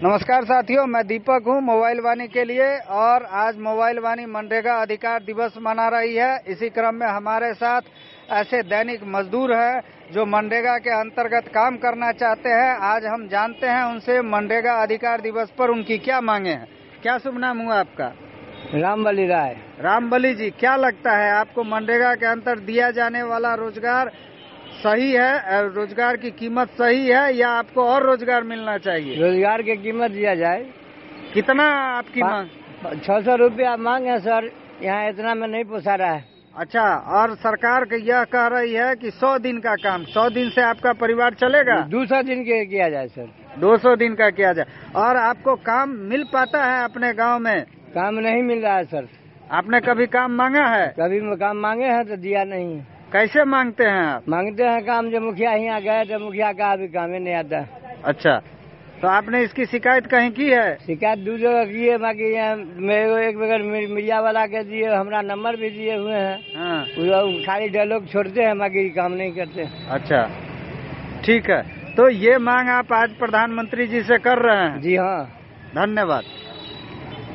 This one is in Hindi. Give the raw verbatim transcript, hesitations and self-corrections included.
नमस्कार साथियों, मैं दीपक हूं मोबाइल वाणी के लिए और आज मोबाइल वाणी मनरेगा अधिकार दिवस मना रही है। इसी क्रम में हमारे साथ ऐसे दैनिक मजदूर हैं जो मनरेगा के अंतर्गत काम करना चाहते हैं। आज हम जानते हैं उनसे मनरेगा अधिकार दिवस पर उनकी क्या मांगे हैं। क्या शुभ नाम हुआ आपका? रामबली राय। रामबली जी, क्या लगता है आपको मनरेगा के अंतर दिया जाने वाला रोजगार सही है? रोजगार की कीमत सही है या आपको और रोजगार मिलना चाहिए? रोजगार की कीमत दिया जाए। कितना आपकी मांग? छह सौ रुपया मांग है सर, यहाँ इतना में नहीं पोसा रहा है। अच्छा, और सरकार यह कह रही है कि सौ दिन का काम, सौ दिन से आपका परिवार चलेगा? दो सौ दिन के किया जाए सर। दो सौ दिन का किया जाए। और आपको काम मिल पाता है अपने गांव में? काम नहीं मिल रहा है सर। आपने कभी काम मांगा है? कभी काम मांगे हैं तो दिया नहीं। कैसे मांगते हैं आप? मांगते हैं काम, जब मुखिया यहाँ गए तो मुखिया का अभी काम ही नहीं आता। अच्छा, तो आपने इसकी शिकायत कहीं की है? शिकायत दो जगह की है, बाकी मेरे एक बगैर मीडिया वाला के दिए, हमारा नंबर भी दिए हुए हैं। हाँ। खाली डायलॉग छोड़ते हैं, बाकी काम नहीं करते। अच्छा, ठीक है। तो ये मांग आप आज प्रधानमंत्री जी से कर रहे हैं? जी हाँ। धन्यवाद।